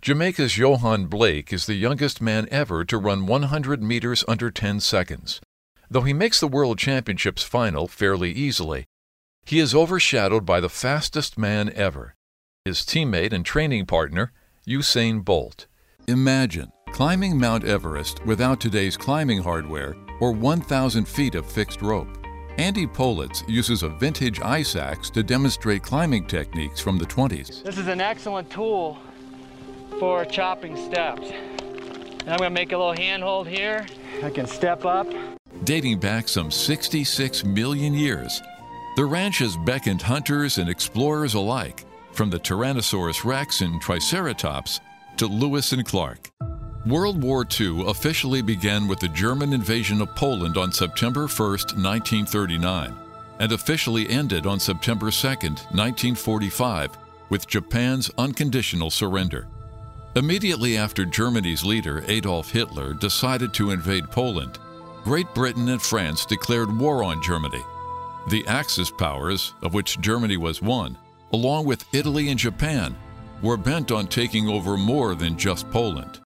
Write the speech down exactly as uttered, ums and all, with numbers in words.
Jamaica's Johan Blake is the youngest man ever to run one hundred meters under ten seconds. Though he makes the World Championships final fairly easily, he is overshadowed by the fastest man ever, his teammate and training partner, Usain Bolt. Imagine climbing Mount Everest without today's climbing hardware or one thousand feet of fixed rope. Andy Politz uses a vintage ice axe to demonstrate climbing techniques from the twenties. This is an excellent tool for chopping steps. And I'm going to make a little handhold here. I can step up. Dating back some sixty-six million years, the ranch has beckoned hunters and explorers alike, from the Tyrannosaurus rex and Triceratops to Lewis and Clark. World War Two officially began with the German invasion of Poland on September first, nineteen thirty-nine, and officially ended on September second, nineteen forty-five, with Japan's unconditional surrender. Immediately after Germany's leader, Adolf Hitler, decided to invade Poland, Great Britain and France declared war on Germany. The Axis powers, of which Germany was one, along with Italy and Japan, were bent on taking over more than just Poland.